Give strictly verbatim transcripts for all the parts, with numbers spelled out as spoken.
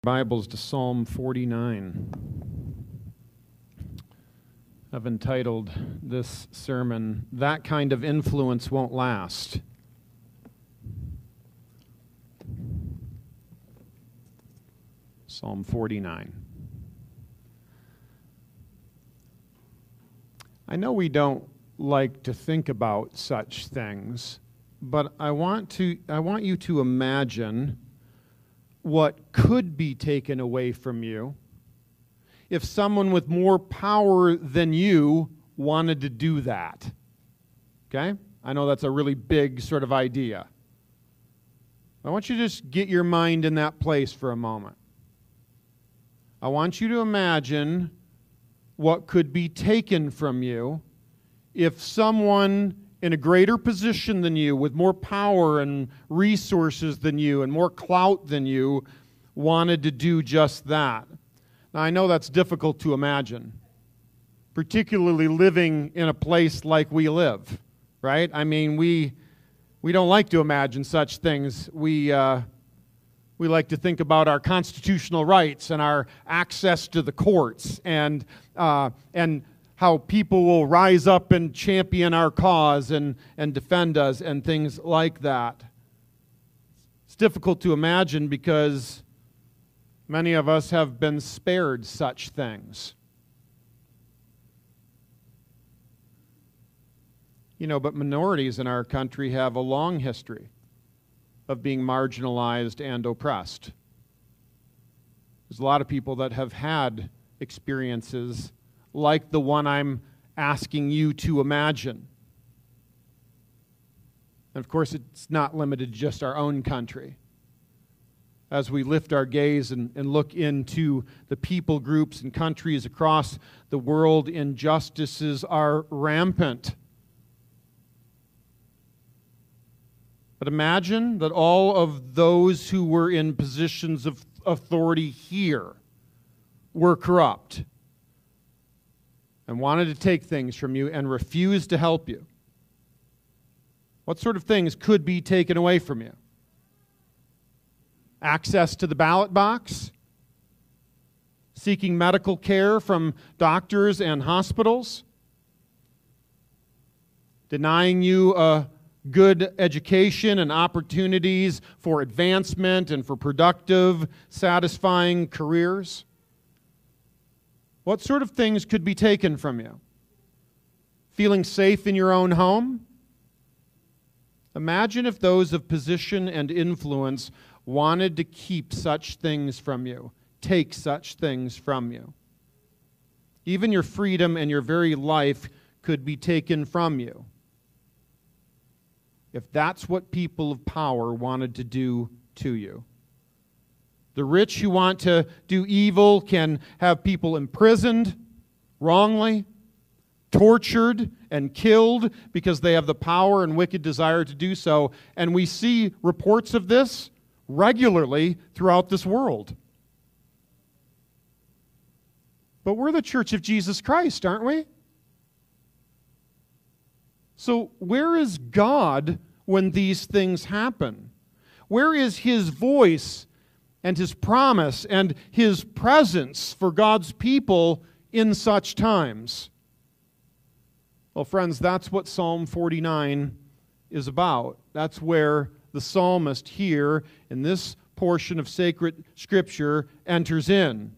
Bibles to Psalm forty-nine. I've entitled this sermon, "That Kind of Influence Won't Last." Psalm forty-nine. I know we don't like to think about such things, but I want to I want you to imagine what could be taken away from you if someone with more power than you wanted to do that. Okay? I know that's a really big sort of idea. I want you to just get your mind in that place for a moment. I want you to imagine what could be taken from you if someone in a greater position than you, with more power and resources than you, and more clout than you, wanted to do just that. Now, I know that's difficult to imagine, particularly living in a place like we live, right? I mean, we we don't like to imagine such things. We uh, we like to think about our constitutional rights and our access to the courts, and uh, and how people will rise up and champion our cause and, and defend us and things like that. It's difficult to imagine because many of us have been spared such things. You know, but minorities in our country have a long history of being marginalized and oppressed. There's a lot of people that have had experiences like the one I'm asking you to imagine. And of course, it's not limited to just our own country. As we lift our gaze and, and look into the people groups and countries across the world, injustices are rampant. But imagine that all of those who were in positions of authority here were corrupt and wanted to take things from you and refused to help you. What sort of things could be taken away from you? Access to the ballot box? Seeking medical care from doctors and hospitals? Denying you a good education and opportunities for advancement and for productive, satisfying careers? What sort of things could be taken from you? Feeling safe in your own home? Imagine if those of position and influence wanted to keep such things from you, take such things from you. Even your freedom and your very life could be taken from you if that's what people of power wanted to do to you. The rich who want to do evil can have people imprisoned wrongly, tortured, and killed because they have the power and wicked desire to do so. And we see reports of this regularly throughout this world. But we're the Church of Jesus Christ, aren't we? So where is God when these things happen? Where is His voice and His promise and His presence for God's people in such times? Well, friends, that's what Psalm forty-nine is about. That's where the psalmist here in this portion of sacred Scripture enters in.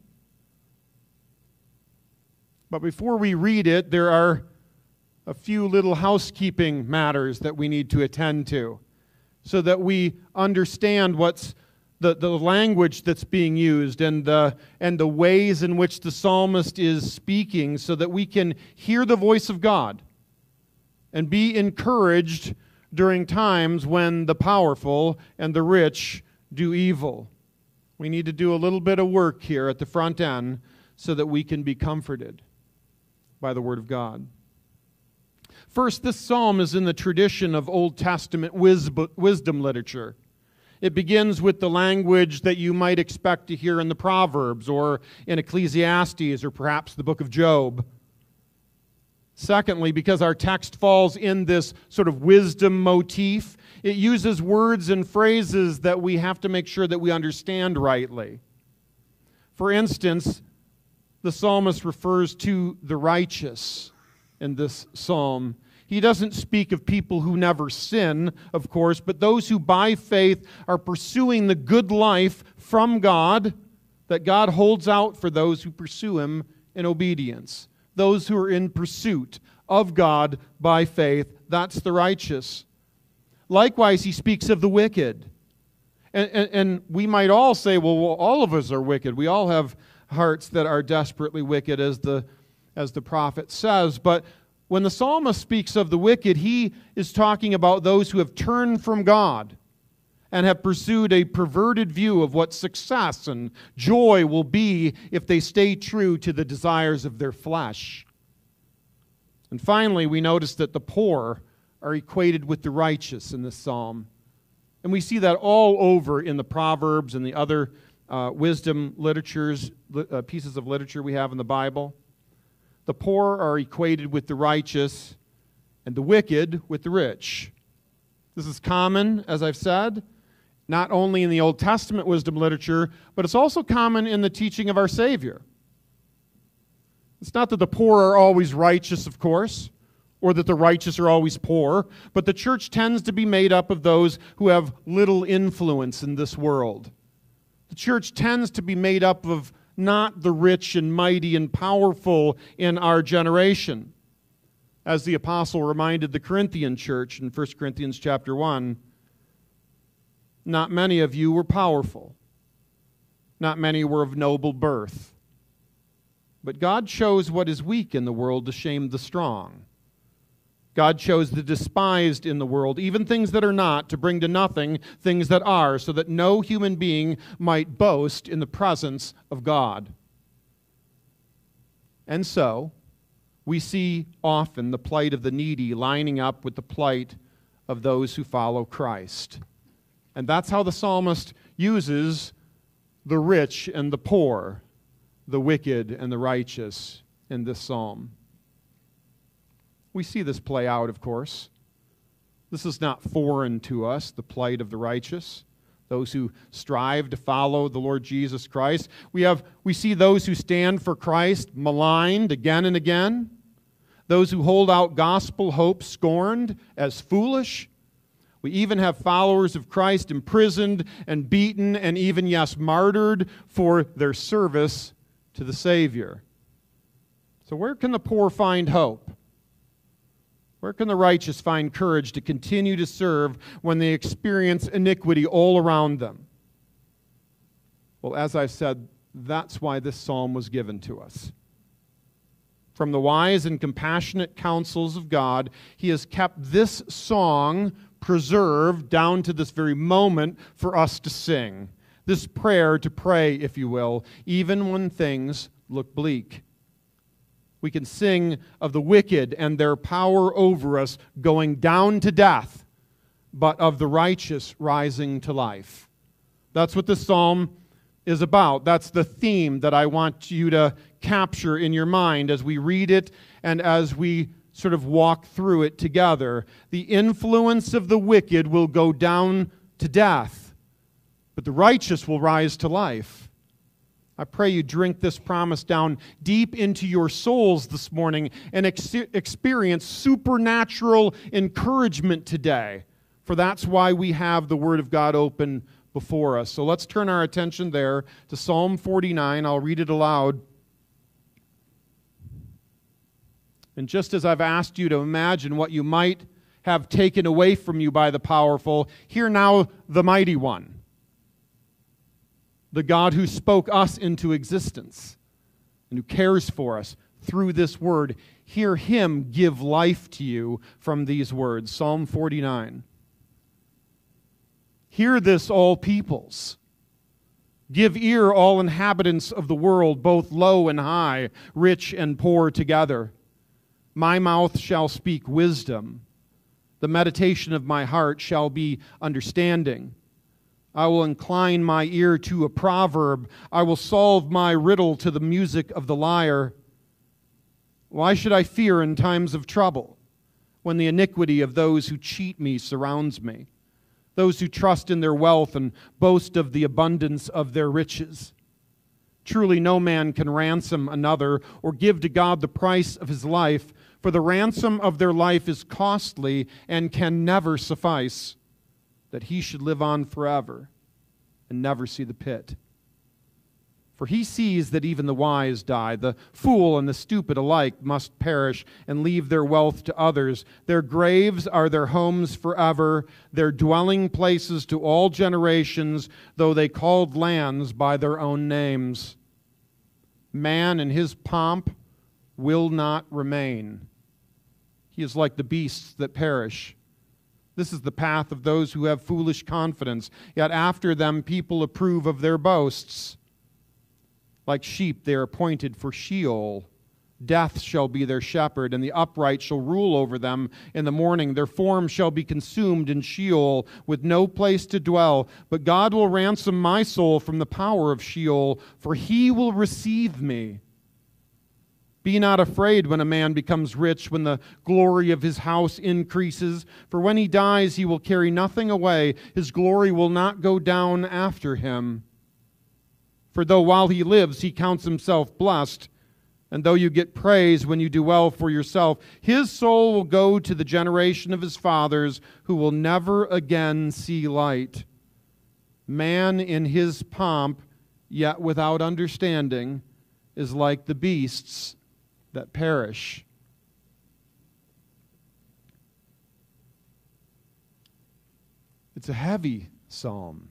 But before we read it, there are a few little housekeeping matters that we need to attend to so that we understand what's The, the language that's being used and the, and the ways in which the psalmist is speaking so that we can hear the voice of God and be encouraged during times when the powerful and the rich do evil. We need to do a little bit of work here at the front end so that we can be comforted by the Word of God. First, this psalm is in the tradition of Old Testament wisdom literature. It begins with the language that you might expect to hear in the Proverbs or in Ecclesiastes or perhaps the book of Job. Secondly, because our text falls in this sort of wisdom motif, it uses words and phrases that we have to make sure that we understand rightly. For instance, the psalmist refers to the righteous in this psalm. He doesn't speak of people who never sin, of course, but those who by faith are pursuing the good life from God that God holds out for those who pursue Him in obedience. Those who are in pursuit of God by faith, that's the righteous. Likewise, he speaks of the wicked. And, and, and we might all say, well, well, all of us are wicked. We all have hearts that are desperately wicked, as the, as the prophet says. But when the psalmist speaks of the wicked, he is talking about those who have turned from God and have pursued a perverted view of what success and joy will be if they stay true to the desires of their flesh. And finally, we notice that the poor are equated with the righteous in this psalm. And we see that all over in the Proverbs and the other uh, wisdom literatures, uh, pieces of literature we have in the Bible. The poor are equated with the righteous, and the wicked with the rich. This is common, as I've said, not only in the Old Testament wisdom literature, but it's also common in the teaching of our Savior. It's not that the poor are always righteous, of course, or that the righteous are always poor, but the church tends to be made up of those who have little influence in this world. The church tends to be made up of not the rich and mighty and powerful in our generation. As the apostle reminded the Corinthian church in First Corinthians chapter one, not many of you were powerful. Not many were of noble birth. But God chose what is weak in the world to shame the strong. God chose the despised in the world, even things that are not, to bring to nothing things that are, so that no human being might boast in the presence of God. And so, we see often the plight of the needy lining up with the plight of those who follow Christ. And that's how the psalmist uses the rich and the poor, the wicked and the righteous in this psalm. We see this play out, of course. This is not foreign to us, the plight of the righteous, those who strive to follow the Lord Jesus Christ. We have, we see those who stand for Christ maligned again and again, those who hold out gospel hope scorned as foolish. We even have followers of Christ imprisoned and beaten and even, yes, martyred for their service to the Savior. So where can the poor find hope? Where can the righteous find courage to continue to serve when they experience iniquity all around them? Well, as I've said, that's why this psalm was given to us. From the wise and compassionate counsels of God, He has kept this song preserved down to this very moment for us to sing. This prayer to pray, if you will, even when things look bleak. We can sing of the wicked and their power over us going down to death, but of the righteous rising to life. That's what this psalm is about. That's the theme that I want you to capture in your mind as we read it and as we sort of walk through it together. The influence of the wicked will go down to death, but the righteous will rise to life. I pray you drink this promise down deep into your souls this morning and ex- experience supernatural encouragement today, for that's why we have the Word of God open before us. So let's turn our attention there to Psalm forty-nine. I'll read it aloud. And just as I've asked you to imagine what you might have taken away from you by the powerful, hear now the mighty one, the God who spoke us into existence and who cares for us through this word. Hear Him give life to you from these words. Psalm forty-nine. Hear this, all peoples. Give ear, all inhabitants of the world, both low and high, rich and poor together. My mouth shall speak wisdom. The meditation of my heart shall be understanding. I will incline my ear to a proverb. I will solve my riddle to the music of the lyre. Why should I fear in times of trouble, when the iniquity of those who cheat me surrounds me, those who trust in their wealth and boast of the abundance of their riches? Truly no man can ransom another or give to God the price of his life, for the ransom of their life is costly and can never suffice, that he should live on forever and never see the pit. For he sees that even the wise die. The fool and the stupid alike must perish and leave their wealth to others. Their graves are their homes forever, their dwelling places to all generations, though they called lands by their own names. Man in his pomp will not remain. He is like the beasts that perish. This is the path of those who have foolish confidence, yet after them people approve of their boasts. Like sheep they are appointed for Sheol. Death shall be their shepherd, and the upright shall rule over them in the morning. Their form shall be consumed in Sheol, with no place to dwell. But God will ransom my soul from the power of Sheol, for he will receive me. Be not afraid when a man becomes rich, when the glory of his house increases. For when he dies, he will carry nothing away. His glory will not go down after him. For though while he lives, he counts himself blessed, and though you get praise when you do well for yourself, his soul will go to the generation of his fathers, who will never again see light. Man in his pomp, yet without understanding, is like the beasts that perish. It's a heavy psalm.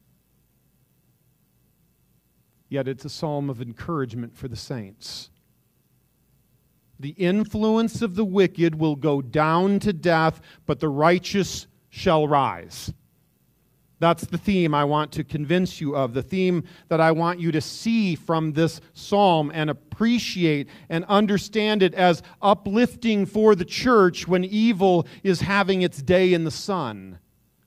Yet it's a psalm of encouragement for the saints. The influence of the wicked will go down to death, but the righteous shall rise. That's the theme I want to convince you of, the theme that I want you to see from this psalm and appreciate and understand it as uplifting for the church when evil is having its day in the sun.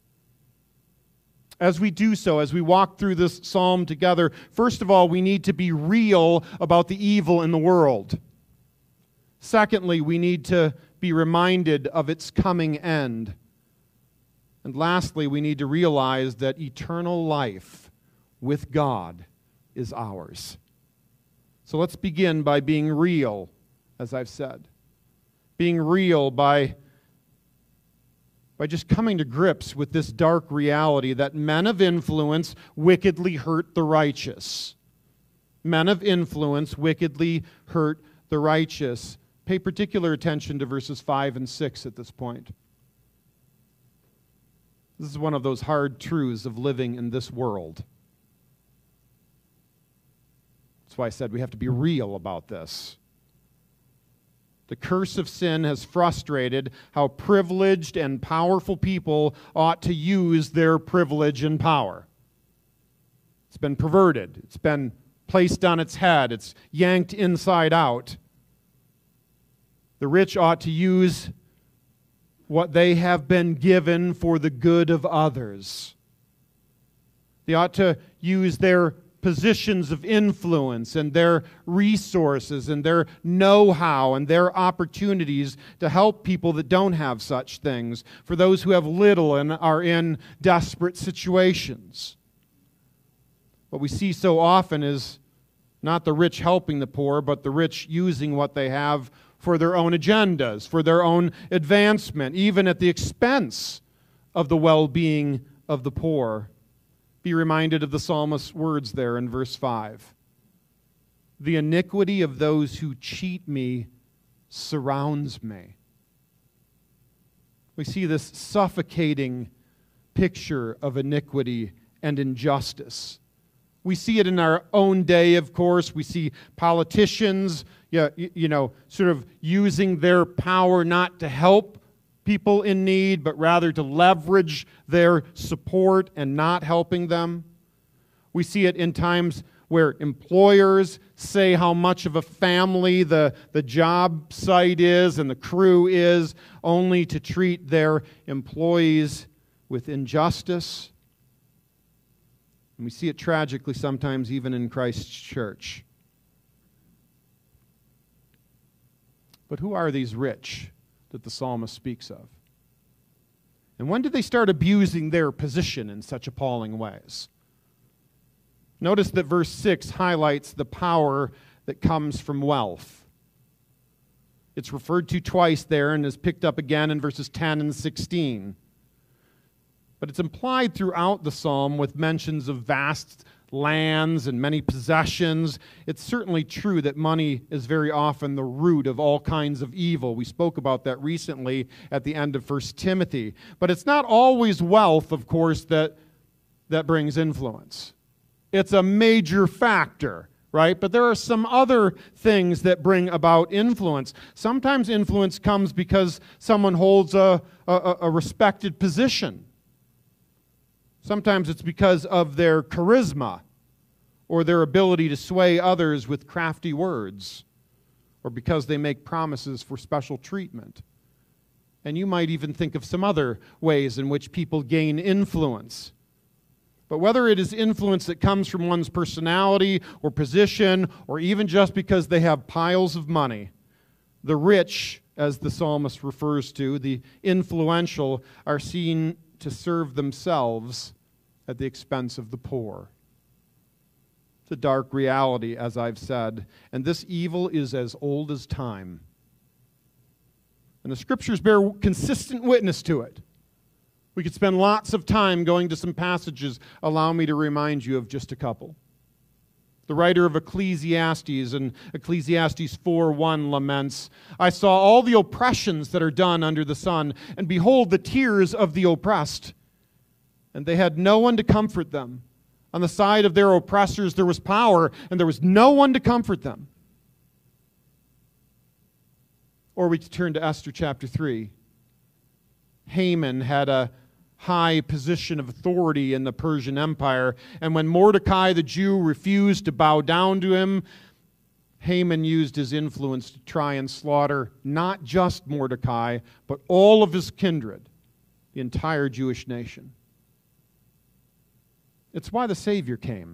As we do so, as we walk through this psalm together, first of all, we need to be real about the evil in the world. Secondly, we need to be reminded of its coming end. And lastly, we need to realize that eternal life with God is ours. So let's begin by being real, as I've said. Being real by by just coming to grips with this dark reality that men of influence wickedly hurt the righteous. Men of influence wickedly hurt the righteous. Pay particular attention to verses five and six at this point. This is one of those hard truths of living in this world. That's why I said we have to be real about this. The curse of sin has frustrated how privileged and powerful people ought to use their privilege and power. It's been perverted. It's been placed on its head. It's yanked inside out. The rich ought to use what they have been given for the good of others. They ought to use their positions of influence and their resources and their know-how and their opportunities to help people that don't have such things, for those who have little and are in desperate situations. What we see so often is not the rich helping the poor, but the rich using what they have for their own agendas, for their own advancement, even at the expense of the well-being of the poor. Be reminded of the psalmist's words there in verse five. The iniquity of those who cheat me surrounds me. We see this suffocating picture of iniquity and injustice. We see it in our own day, of course. We see politicians, you, you know, sort of using their power not to help people in need, but rather to leverage their support and not helping them. We see it in times where employers say how much of a family the, the job site is and the crew is, only to treat their employees with injustice. And we see it tragically sometimes even in Christ's church. But who are these rich that the psalmist speaks of? And when did they start abusing their position in such appalling ways? Notice that verse six highlights the power that comes from wealth. It's referred to twice there and is picked up again in verses ten and sixteen. But it's implied throughout the psalm with mentions of vast lands and many possessions. It's certainly true that money is very often the root of all kinds of evil. We spoke about that recently at the end of First Timothy. But it's not always wealth, of course, that, that brings influence. It's a major factor, right? But there are some other things that bring about influence. Sometimes influence comes because someone holds a, a, a respected position. Sometimes it's because of their charisma or their ability to sway others with crafty words, or because they make promises for special treatment. And you might even think of some other ways in which people gain influence. But whether it is influence that comes from one's personality or position, or even just because they have piles of money, the rich, as the psalmist refers to, the influential, are seen to serve themselves at the expense of the poor. It's a dark reality, as I've said, and this evil is as old as time. And the Scriptures bear consistent witness to it. We could spend lots of time going to some passages. Allow me to remind you of just a couple. The writer of Ecclesiastes in Ecclesiastes four one laments, "I saw all the oppressions that are done under the sun, and behold the tears of the oppressed. And they had no one to comfort them. On the side of their oppressors there was power, and there was no one to comfort them." Or we could turn to Esther chapter three. Haman had a high position of authority in the Persian Empire, and when Mordecai the Jew refused to bow down to him, Haman used his influence to try and slaughter not just Mordecai, but all of his kindred, the entire Jewish nation. It's why the Savior came.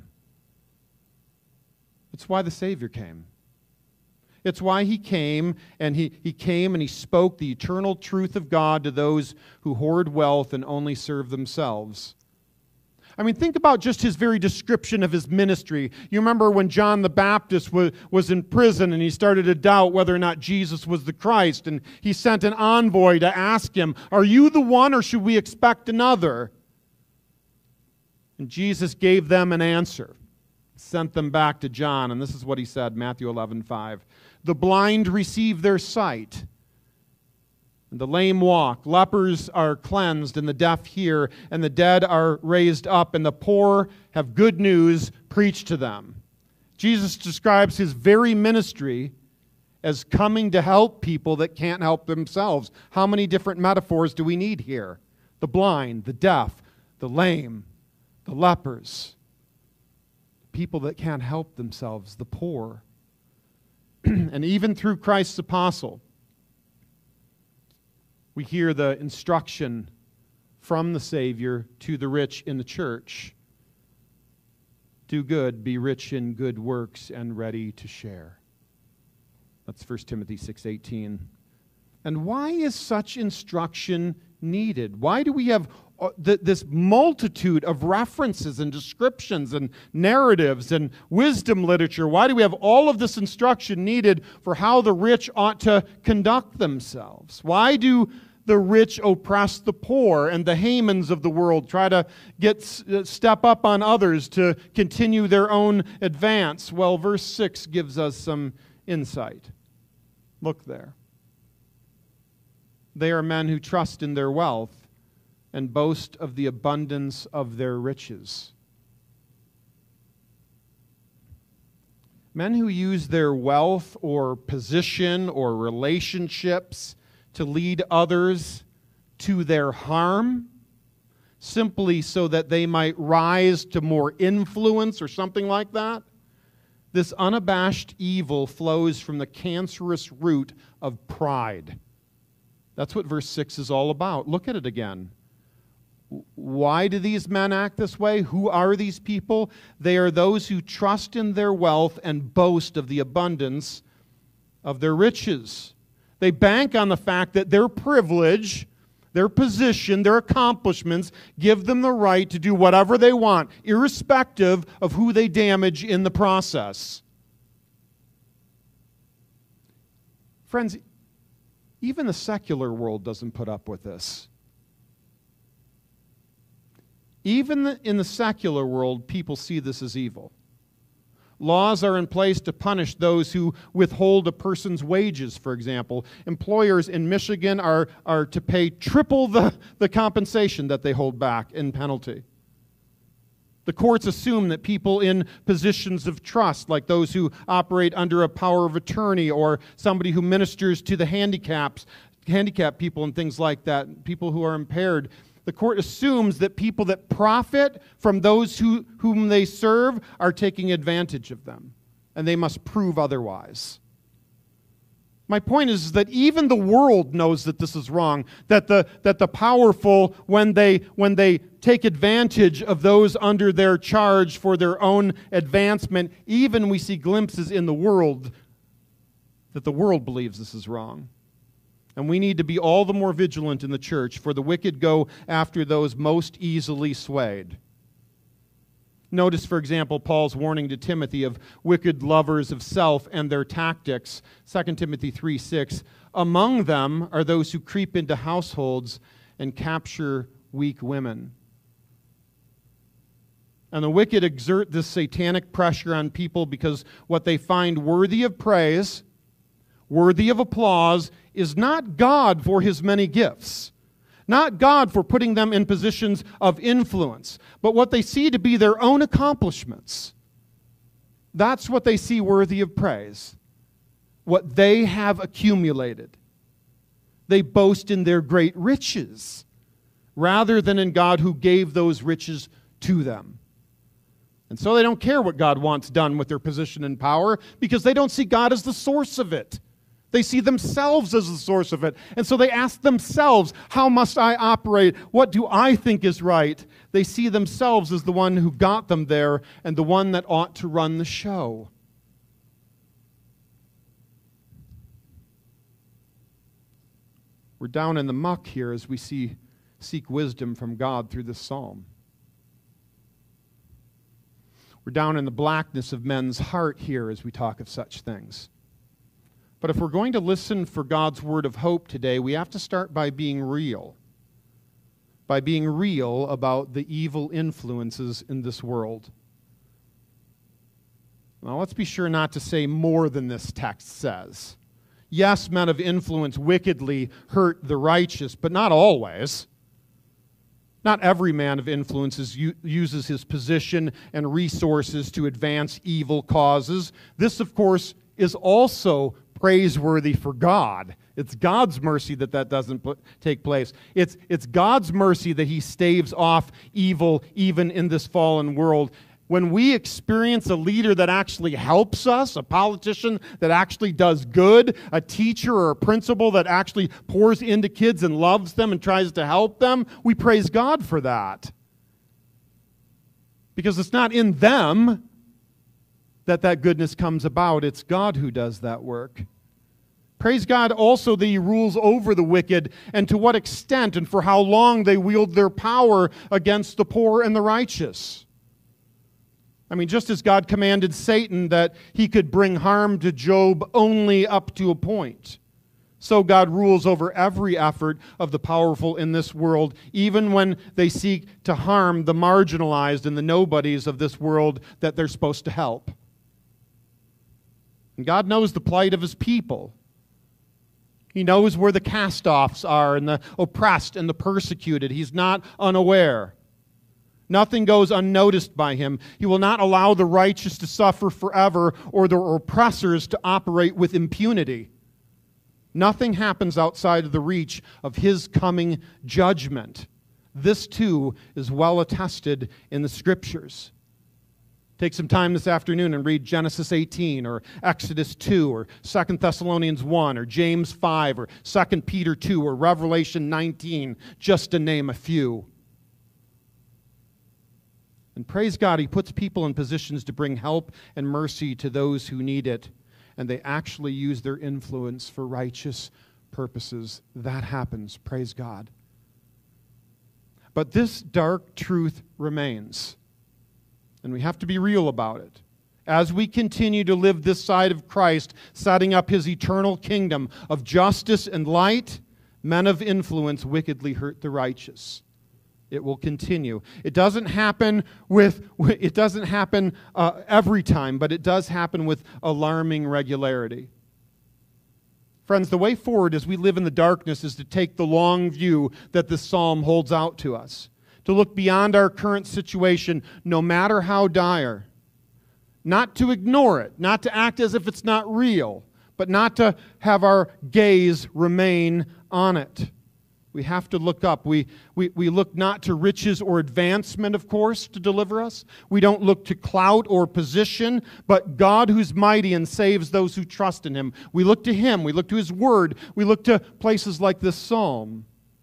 It's why the Savior came. It's why he came, and he, he came and he spoke the eternal truth of God to those who hoard wealth and only serve themselves. I mean, think about just his very description of his ministry. You remember when John the Baptist was, was in prison and he started to doubt whether or not Jesus was the Christ, and he sent an envoy to ask him, "Are you the one, or should we expect another?" And Jesus gave them an answer, sent them back to John, and this is what he said, Matthew eleven five. "The blind receive their sight, and the lame walk. Lepers are cleansed, and the deaf hear, and the dead are raised up, and the poor have good news preached to them." Jesus describes his very ministry as coming to help people that can't help themselves. How many different metaphors do we need here? The blind, the deaf, the lame, the lepers, people that can't help themselves, the poor. And even through Christ's apostle, we hear the instruction from the Savior to the rich in the church. Do good, be rich in good works, and ready to share. That's First Timothy six eighteen. And why is such instruction needed? Why do we have this multitude of references and descriptions and narratives and wisdom literature? Why do we have all of this instruction needed for how the rich ought to conduct themselves? Why do the rich oppress the poor, and the Hamans of the world try to get step up on others to continue their own advance? Well, verse six gives us some insight. Look there. They are men who trust in their wealth and boast of the abundance of their riches. Men who use their wealth or position or relationships to lead others to their harm, simply so that they might rise to more influence or something like that. This unabashed evil flows from the cancerous root of pride. That's what verse six is all about. Look at it again. Why do these men act this way? Who are these people? They are those who trust in their wealth and boast of the abundance of their riches. They bank on the fact that their privilege, their position, their accomplishments, give them the right to do whatever they want, irrespective of who they damage in the process. Friends, even the secular world doesn't put up with this. Even in the secular world, people see this as evil. Laws are in place to punish those who withhold a person's wages, for example. Employers in Michigan are, are to pay triple the, the compensation that they hold back in penalty. The courts assume that people in positions of trust, like those who operate under a power of attorney or somebody who ministers to the handicaps, handicapped people and things like that, people who are impaired, the court assumes that people that profit from those who, whom they serve are taking advantage of them, and they must prove otherwise. My point is that even the world knows that this is wrong, that the, that the powerful, when they, when they take advantage of those under their charge for their own advancement, even we see glimpses in the world that the world believes this is wrong. And we need to be all the more vigilant in the church, for the wicked go after those most easily swayed. Notice, for example, Paul's warning to Timothy of wicked lovers of self and their tactics. Second Timothy three six. Among them are those who creep into households and capture weak women. And the wicked exert this satanic pressure on people because what they find worthy of praise, worthy of applause, is not God for his many gifts, not God for putting them in positions of influence, but what they see to be their own accomplishments. That's what they see worthy of praise, what they have accumulated. They boast in their great riches rather than in God who gave those riches to them. And so they don't care what God wants done with their position and power because they don't see God as the source of it. They see themselves as the source of it. And so they ask themselves, how must I operate? What do I think is right? They see themselves as the one who got them there and the one that ought to run the show. We're down in the muck here as we see seek wisdom from God through this psalm. We're down in the blackness of men's heart here as we talk of such things. But if we're going to listen for God's word of hope today, we have to start by being real. By being real about the evil influences in this world. Now, let's be sure not to say more than this text says. Yes, men of influence wickedly hurt the righteous, but not always. Not every man of influence is, uses his position and resources to advance evil causes. This, of course, is also praiseworthy for God. It's God's mercy that that doesn't put, take place. It's, it's God's mercy that he staves off evil even in this fallen world. When we experience a leader that actually helps us, a politician that actually does good, a teacher or a principal that actually pours into kids and loves them and tries to help them, we praise God for that. Because it's not in them that that goodness comes about. It's God who does that work. Praise God also that he rules over the wicked and to what extent and for how long they wield their power against the poor and the righteous. I mean, just as God commanded Satan that he could bring harm to Job only up to a point, so God rules over every effort of the powerful in this world, even when they seek to harm the marginalized and the nobodies of this world that they're supposed to help. And God knows the plight of his people. He knows where the cast-offs are and the oppressed and the persecuted. He's not unaware. Nothing goes unnoticed by him. He will not allow the righteous to suffer forever or the oppressors to operate with impunity. Nothing happens outside of the reach of his coming judgment. This, too, is well attested in the Scriptures. Take some time this afternoon and read Genesis eighteen or Exodus two or Second Thessalonians one or James five or Second Peter two or Revelation nineteen, just to name a few. And praise God, he puts people in positions to bring help and mercy to those who need it, and they actually use their influence for righteous purposes. That happens, praise God. But this dark truth remains, and we have to be real about it. As we continue to live this side of Christ, setting up his eternal kingdom of justice and light, men of influence wickedly hurt the righteous. It will continue. It doesn't happen with. It doesn't happen uh, every time, but it does happen with alarming regularity. Friends, the way forward as we live in the darkness is to take the long view that this psalm holds out to us, to look beyond our current situation, no matter how dire, not to ignore it, not to act as if it's not real, but not to have our gaze remain on it. We have to look up. We, we, we look not to riches or advancement, of course, to deliver us. We don't look to clout or position, but God who's mighty and saves those who trust in him. We look to him. We look to his word. We look to places like this psalm.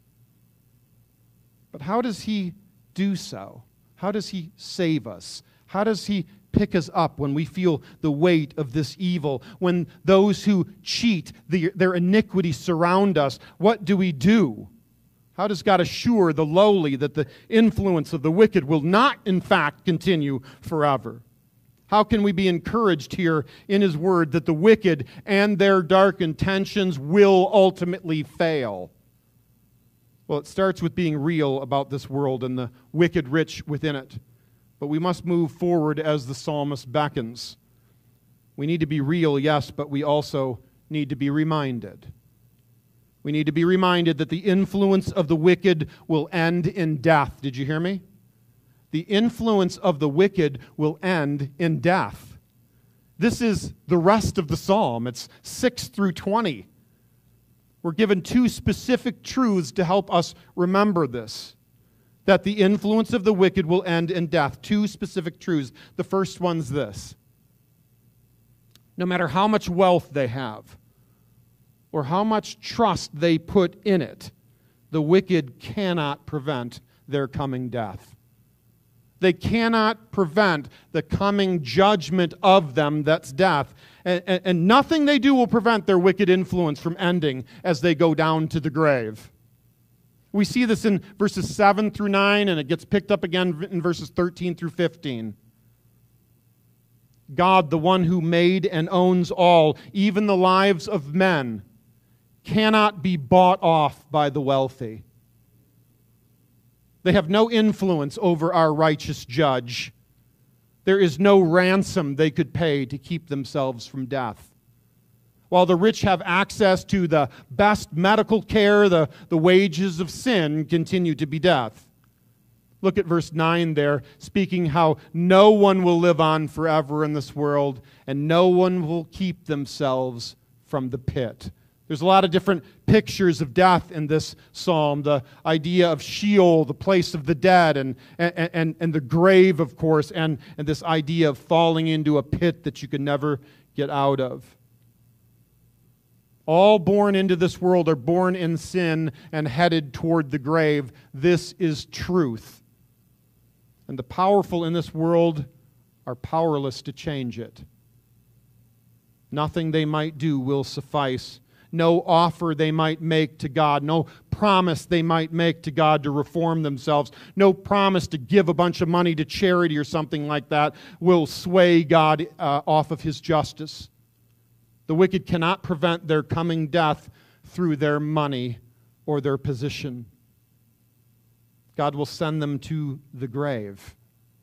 But how does he do so? How does he save us? How does he pick us up when we feel the weight of this evil? When those who cheat, the, their iniquity surround us, what do we do? How does God assure the lowly that the influence of the wicked will not, in fact, continue forever? How can we be encouraged here in his word that the wicked and their dark intentions will ultimately fail? Well, it starts with being real about this world and the wicked rich within it. But we must move forward as the psalmist beckons. We need to be real, yes, but we also need to be reminded. We need to be reminded that the influence of the wicked will end in death. Did you hear me? The influence of the wicked will end in death. This is the rest of the psalm. It's six through twenty. We're given two specific truths to help us remember this. That the influence of the wicked will end in death. Two specific truths. The first one's this. No matter how much wealth they have, or how much trust they put in it, the wicked cannot prevent their coming death. They cannot prevent the coming judgment of them, that's death. And, and, and nothing they do will prevent their wicked influence from ending as they go down to the grave. We see this in verses seven through nine, and it gets picked up again in verses thirteen through fifteen. God, the one who made and owns all, even the lives of men, cannot be bought off by the wealthy. They have no influence over our righteous judge. There is no ransom they could pay to keep themselves from death. While the rich have access to the best medical care, the, the wages of sin continue to be death. Look at verse nine there, speaking how no one will live on forever in this world, and no one will keep themselves from the pit. There's a lot of different pictures of death in this psalm. The idea of Sheol, the place of the dead, and, and, and, and the grave, of course, and, and this idea of falling into a pit that you can never get out of. All born into this world are born in sin and headed toward the grave. This is truth. And the powerful in this world are powerless to change it. Nothing they might do will suffice. No offer they might make to God, no promise they might make to God to reform themselves, no promise to give a bunch of money to charity or something like that will sway God uh, off of his justice. The wicked cannot prevent their coming death through their money or their position. God will send them to the grave.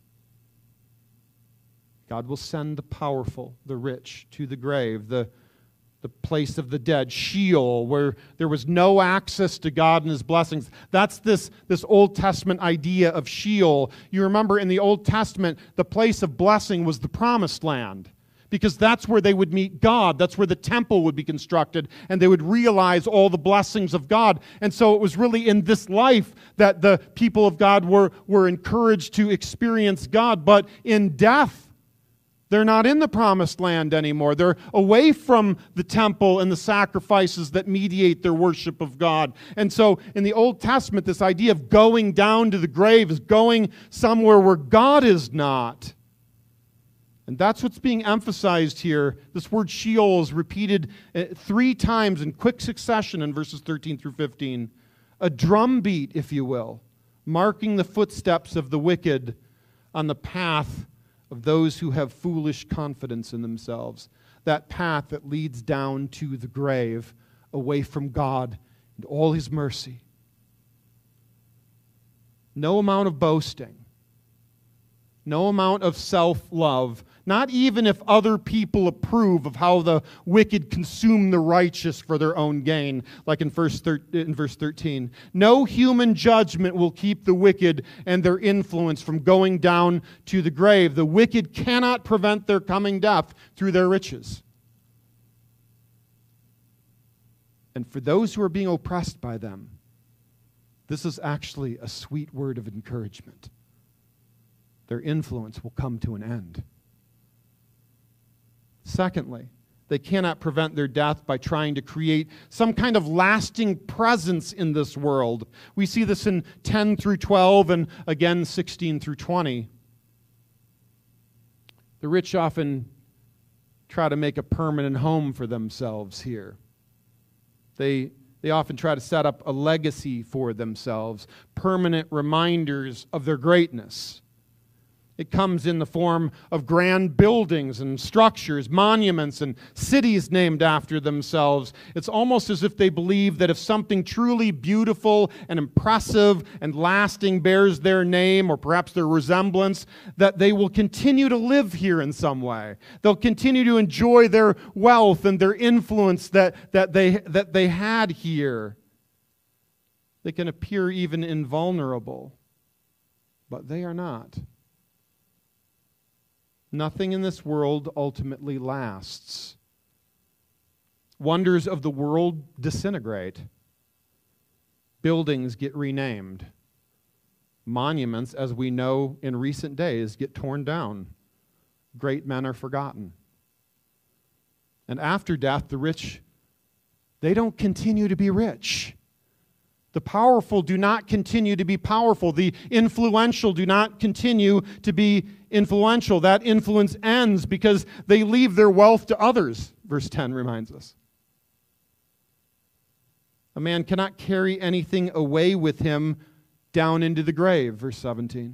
God will send the powerful, the rich, to the grave, the the place of the dead, Sheol, where there was no access to God and his blessings. That's this, this Old Testament idea of Sheol. You remember in the Old Testament, the place of blessing was the promised land, because that's where they would meet God. That's where the temple would be constructed, and they would realize all the blessings of God. And so it was really in this life that the people of God were, were encouraged to experience God. But in death, they're not in the promised land anymore. They're away from the temple and the sacrifices that mediate their worship of God. And so in the Old Testament, this idea of going down to the grave is going somewhere where God is not. And that's what's being emphasized here. This word Sheol is repeated three times in quick succession in verses thirteen through fifteen. A drumbeat, if you will, marking the footsteps of the wicked on the path of those who have foolish confidence in themselves, that path that leads down to the grave, away from God and all His mercy. No amount of boasting, no amount of self-love, not even if other people approve of how the wicked consume the righteous for their own gain, like in verse thirteen. No human judgment will keep the wicked and their influence from going down to the grave. The wicked cannot prevent their coming death through their riches. And for those who are being oppressed by them, this is actually a sweet word of encouragement. Their influence will come to an end. Secondly, they cannot prevent their death by trying to create some kind of lasting presence in this world. We see this in ten through twelve and again sixteen through twenty. The rich often try to make a permanent home for themselves here. They, they often try to set up a legacy for themselves, permanent reminders of their greatness. It comes in the form of grand buildings and structures, monuments and cities named after themselves. It's almost as if they believe that if something truly beautiful and impressive and lasting bears their name or perhaps their resemblance, that they will continue to live here in some way. They'll continue to enjoy their wealth and their influence that, that, they, that they had here. They can appear even invulnerable, but they are not. Nothing in this world ultimately lasts. Wonders of the world disintegrate. Buildings get renamed. Monuments, as we know in recent days, get torn down. Great men are forgotten. And after death, the rich, they don't continue to be rich. The powerful do not continue to be powerful. The influential do not continue to be influential. That influence ends because they leave their wealth to others, verse ten reminds us. A man cannot carry anything away with him down into the grave, verse seventeen.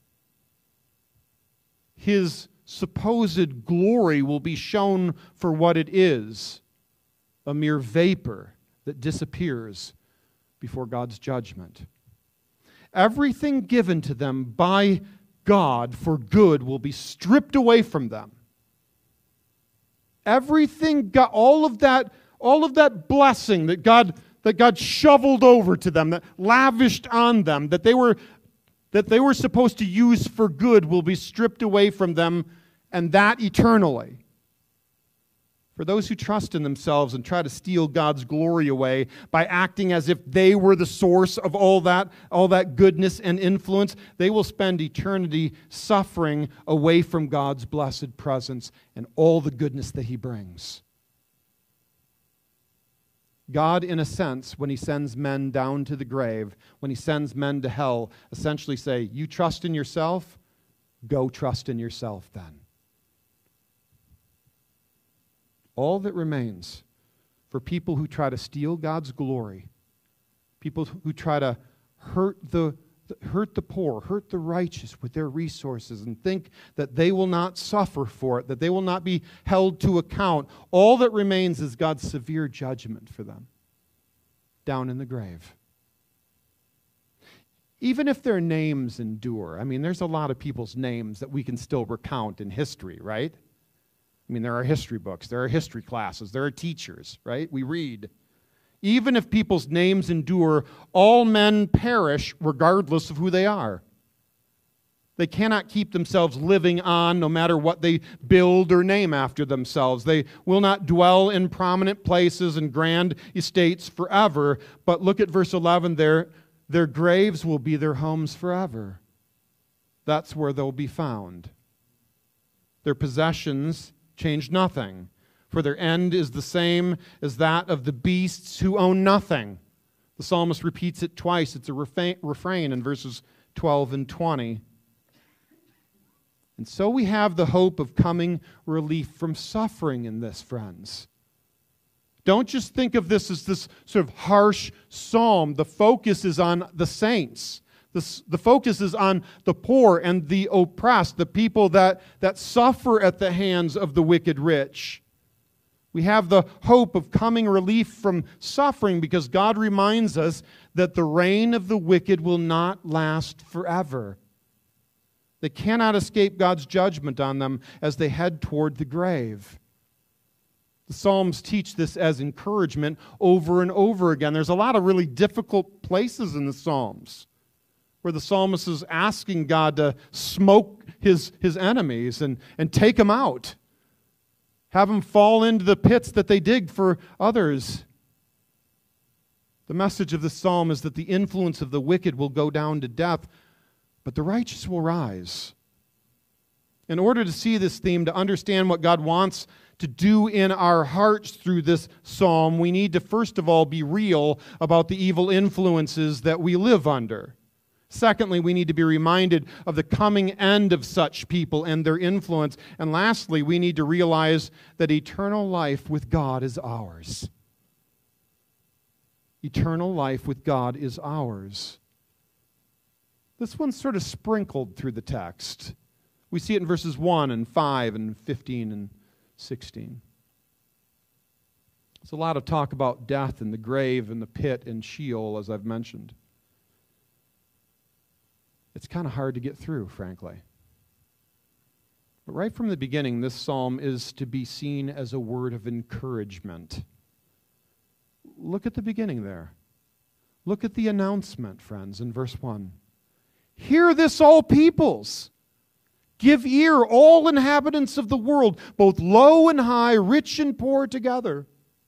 His supposed glory will be shown for what it is, a mere vapor that disappears before God's judgment. Everything given to them by God for good will be stripped away from them. Everything, God, all of that, all of that blessing that God that God shoveled over to them, that lavished on them, that they were that they were supposed to use for good, will be stripped away from them, and that eternally. For those who trust in themselves and try to steal God's glory away by acting as if they were the source of all that, all that goodness and influence, they will spend eternity suffering away from God's blessed presence and all the goodness that He brings. God, in a sense, when He sends men down to the grave, when He sends men to hell, essentially say, you trust in yourself? Go trust in yourself then. All that remains for people who try to steal God's glory, people who try to hurt the, hurt the poor, hurt the righteous with their resources and think that they will not suffer for it, that they will not be held to account, all that remains is God's severe judgment for them down in the grave. Even if their names endure, I mean, there's a lot of people's names that we can still recount in history, right? I mean, there are history books, there are history classes, there are teachers, right? We read. Even if people's names endure, all men perish regardless of who they are. They cannot keep themselves living on no matter what they build or name after themselves. They will not dwell in prominent places and grand estates forever. But look at verse eleven there. Their graves will be their homes forever. That's where they'll be found. Their possessions change nothing, for their end is the same as that of the beasts who own nothing. The psalmist repeats it twice. It's a refrain in verses twelve and twenty. And so we have the hope of coming relief from suffering in this, friends. Don't just think of this as this sort of harsh psalm. The focus is on the saints. The, the focus is on the poor and the oppressed, the people that, that suffer at the hands of the wicked rich. We have the hope of coming relief from suffering because God reminds us that the reign of the wicked will not last forever. They cannot escape God's judgment on them as they head toward the grave. The Psalms teach this as encouragement over and over again. There's a lot of really difficult places in the Psalms where the psalmist is asking God to smoke his, his enemies and, and take them out. Have them fall into the pits that they dig for others. The message of the psalm is that the influence of the wicked will go down to death, but the righteous will rise. In order to see this theme, to understand what God wants to do in our hearts through this psalm, we need to first of all be real about the evil influences that we live under. Secondly, we need to be reminded of the coming end of such people and their influence. And lastly, we need to realize that eternal life with God is ours. Eternal life with God is ours. This one's sort of sprinkled through the text. We see it in verses one and five and fifteen and sixteen. There's a lot of talk about death and the grave and the pit and Sheol, as I've mentioned. It's kind of hard to get through, frankly. But right from the beginning, this psalm is to be seen as a word of encouragement. Look at the beginning there. Look at the announcement, friends, in verse one. Hear this, all peoples. Give ear, all inhabitants of the world, both low and high, rich and poor together.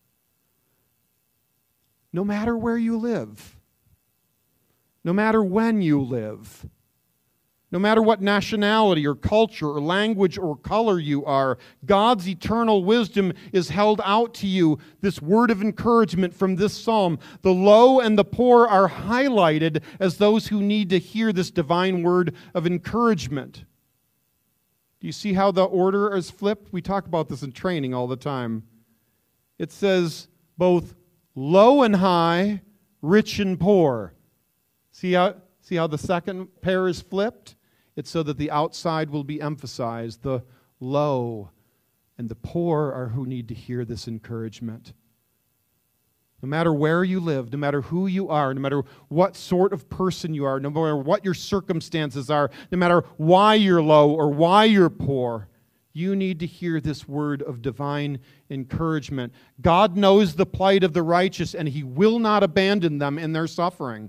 No matter where you live, no matter when you live, no matter what nationality or culture or language or color you are, God's eternal wisdom is held out to you. This word of encouragement from this psalm. The low and the poor are highlighted as those who need to hear this divine word of encouragement. Do you see how the order is flipped? We talk about this in training all the time. It says both low and high, rich and poor. See how, see how the second pair is flipped? It's so that the outside will be emphasized. The low and the poor are who need to hear this encouragement. No matter where you live, no matter who you are, no matter what sort of person you are, no matter what your circumstances are, no matter why you're low or why you're poor, you need to hear this word of divine encouragement. God knows the plight of the righteous, and He will not abandon them in their suffering.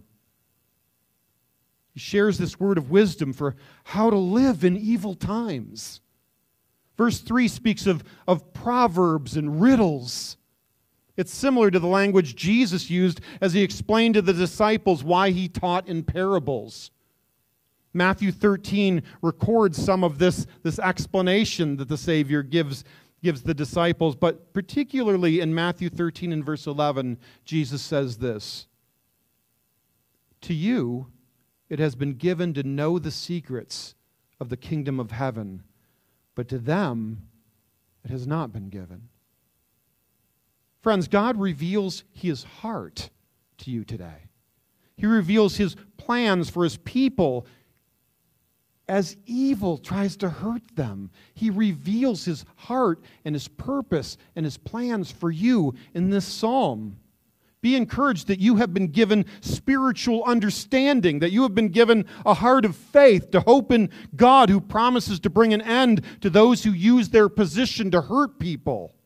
He shares this word of wisdom for how to live in evil times. Verse three speaks of, of proverbs and riddles. It's similar to the language Jesus used as He explained to the disciples why He taught in parables. Matthew thirteen records some of this, this explanation that the Savior gives, gives the disciples, but particularly in Matthew thirteen and verse eleven, Jesus says this, "To you it has been given to know the secrets of the kingdom of heaven, but to them it has not been given." Friends, God reveals His heart to you today. He reveals His plans for His people as evil tries to hurt them. He reveals His heart and His purpose and His plans for you in this psalm. Be encouraged that you have been given spiritual understanding, that you have been given a heart of faith to hope in God who promises to bring an end to those who use their position to hurt people.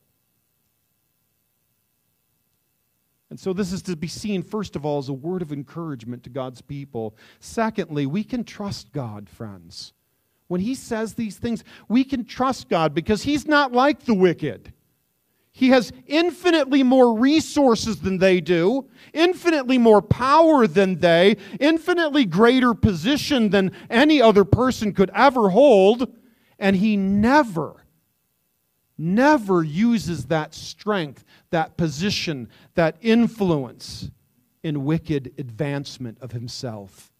And so this is to be seen, first of all, as a word of encouragement to God's people. Secondly, we can trust God, friends. When He says these things, we can trust God because He's not like the wicked. He has infinitely more resources than they do, infinitely more power than they, infinitely greater position than any other person could ever hold, and He never, never uses that strength, that position, that influence in wicked advancement of Himself.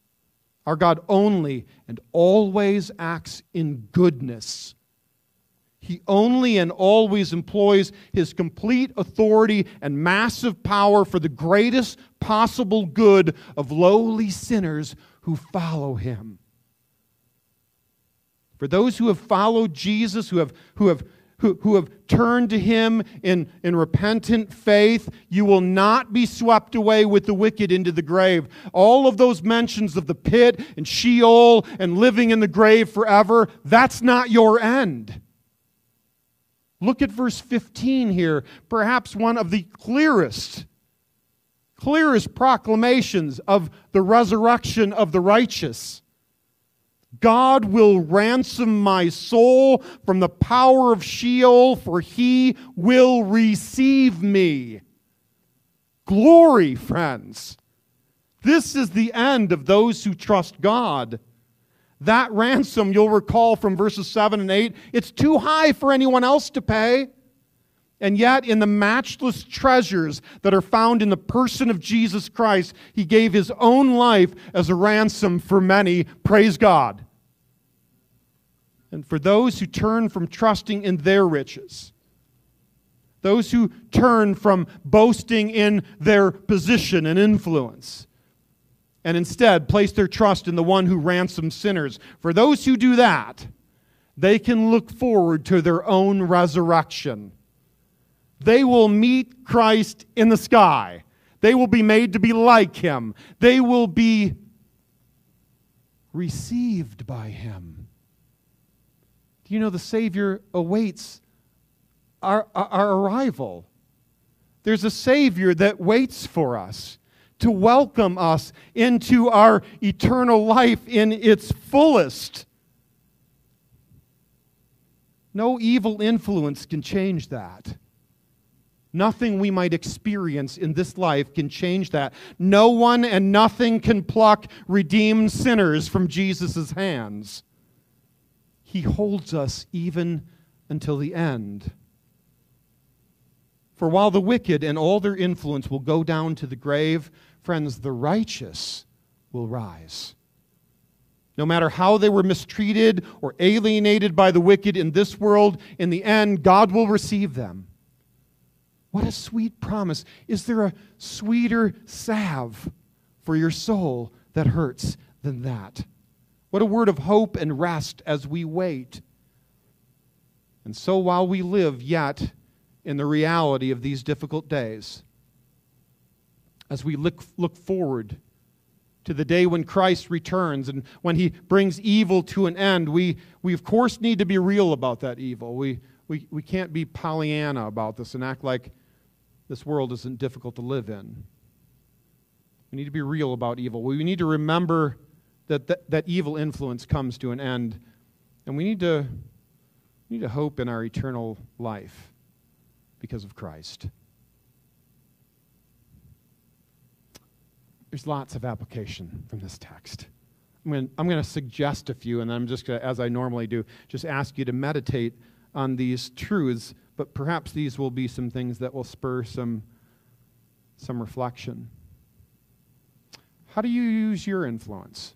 Our God only and always acts in goodness. He only and always employs his complete authority and massive power for the greatest possible good of lowly sinners who follow him. For those who have followed Jesus, who have, who have, who, who have turned to him in, in repentant faith, you will not be swept away with the wicked into the grave. All of those mentions of the pit and Sheol and living in the grave forever, that's not your end. Look at verse fifteen here, perhaps one of the clearest, clearest proclamations of the resurrection of the righteous. God will ransom my soul from the power of Sheol, for he will receive me. Glory, friends. This is the end of those who trust God. That ransom, you'll recall from verses seven and eight, it's too high for anyone else to pay. And yet, in the matchless treasures that are found in the person of Jesus Christ, he gave his own life as a ransom for many. Praise God. And for those who turn from trusting in their riches, those who turn from boasting in their position and influence, and instead place their trust in the one who ransoms sinners. For those who do that, they can look forward to their own resurrection. They will meet Christ in the sky. They will be made to be like him. They will be received by him. Do you know the Savior awaits our, our, our arrival? There's a Savior that waits for us to welcome us into our eternal life in its fullest. No evil influence can change that. Nothing we might experience in this life can change that. No one and nothing can pluck redeemed sinners from Jesus' hands. He holds us even until the end. For while the wicked and all their influence will go down to the grave, friends, the righteous will rise. No matter how they were mistreated or alienated by the wicked in this world, in the end, God will receive them. What a sweet promise. Is there a sweeter salve for your soul that hurts than that? What a word of hope and rest as we wait. And so while we live yet in the reality of these difficult days, as we look, look forward to the day when Christ returns and when he brings evil to an end, we, we of course need to be real about that evil. We, we, we can't be Pollyanna about this and act like this world isn't difficult to live in. We need to be real about evil. We need to remember that that, that evil influence comes to an end, and we need to, we need to hope in our eternal life because of Christ. There's lots of application from this text. I'm going, I'm going to suggest a few, and then I'm just going to, as I normally do, just ask you to meditate on these truths, but perhaps these will be some things that will spur some, some reflection. How do you use your influence?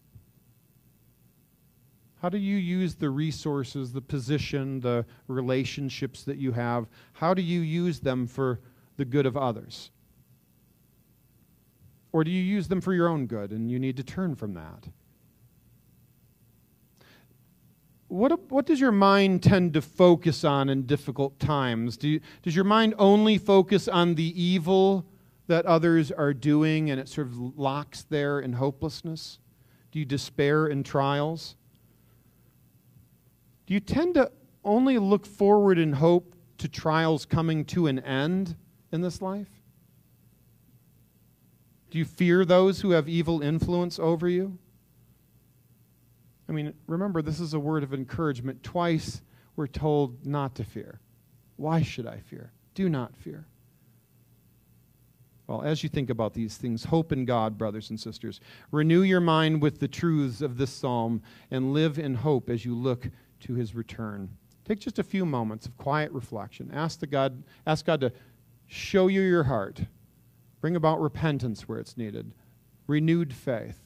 How do you use the resources, the position, the relationships that you have? How do you use them for the good of others? Or do you use them for your own good and you need to turn from that? What, what does your mind tend to focus on in difficult times? Do you, does your mind only focus on the evil that others are doing and it sort of locks there in hopelessness? Do you despair in trials? Do you tend to only look forward in hope to trials coming to an end in this life? Do you fear those who have evil influence over you? I mean, remember, this is a word of encouragement. Twice we're told not to fear. Why should I fear? Do not fear. Well, as you think about these things, hope in God, brothers and sisters. Renew your mind with the truths of this psalm and live in hope as you look to his return. Take just a few moments of quiet reflection. Ask the God, ask God to show you your heart. Bring about repentance where it's needed. Renewed faith.